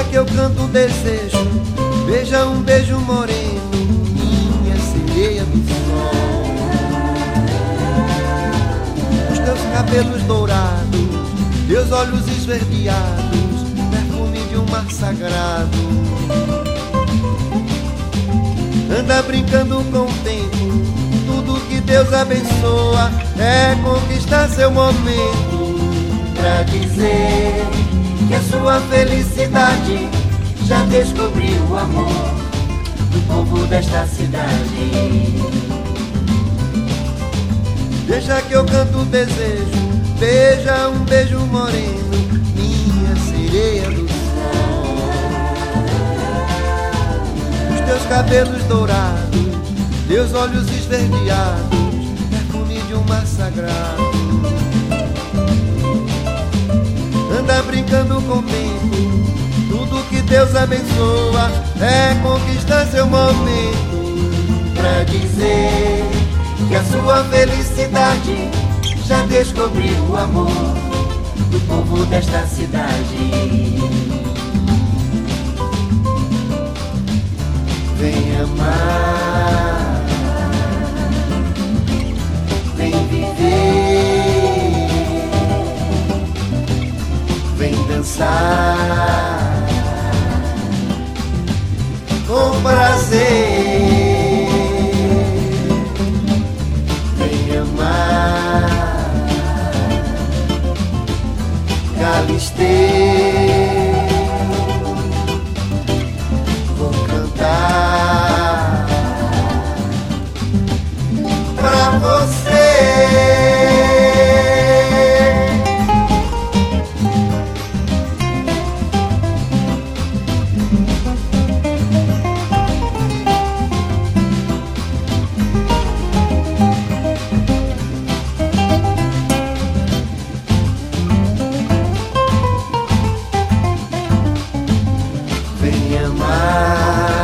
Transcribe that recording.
que eu canto o desejo, beija um beijo moreno, minha sereia do sol. Os teus cabelos dourados, teus olhos esverdeados, perfume de um mar sagrado. Anda brincando com o tempo, tudo que Deus abençoa é conquistar seu momento, pra dizer que a sua felicidade já descobriu o amor do povo desta cidade. Deixa que eu canto o desejo, beija um beijo moreno, minha sereia do sol. Os teus cabelos dourados, teus olhos esverdeados, perfume de um mar sagrado. Anda brincando com o tempo, tudo que Deus abençoa é conquistar seu momento, pra dizer que a sua felicidade já descobriu o amor do povo desta cidade. Vem amar, vem viver, vem dançar com prazer. Vem amar, Galisteu, vou cantar pra você. Vem amar,